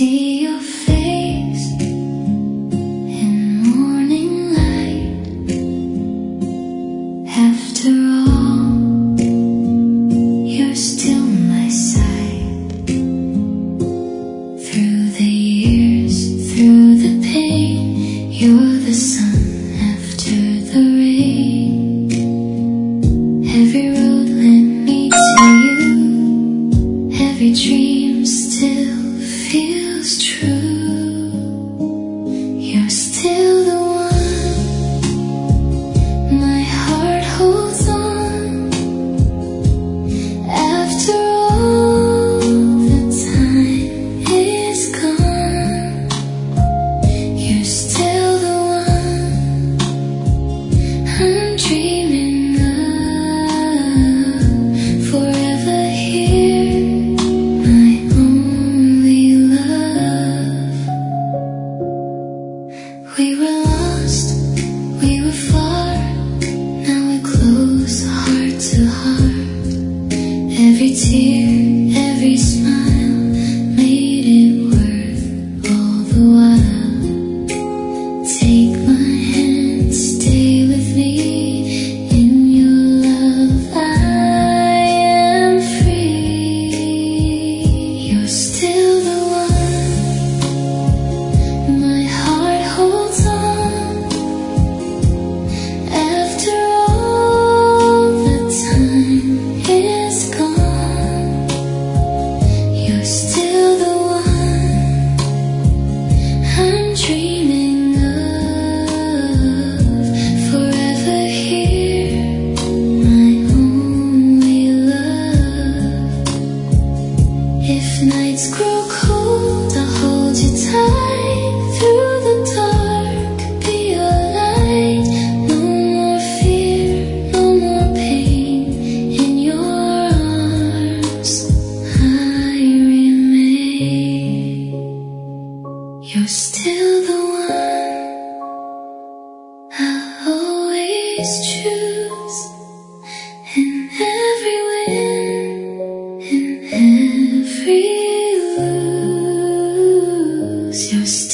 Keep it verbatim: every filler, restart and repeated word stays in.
see your face in morning light. After all, you're still my side. Through the years, through the pain, you're the sun after the rain. Every road led me to you, every dream still feels true. You're still the one my heart holds on. After all the time is gone, you're still the one I'm dreaming of. Forever here, my only love. We were lost, we were far, now we're close, heart to heart. Every tear, every smile made it worth all the while. Take my hand, stay with me. In your love I am free. You're still the one my heart holds on. After all the time is gone, you're still the one I'm dreaming of. Forever here, my only love. If nights grow cold, I'll hold you tight. Through the dark, be a light. No more fear, no more pain. In your arms I remain. You're still the one I'll always choose. In every win, in every lose, you're still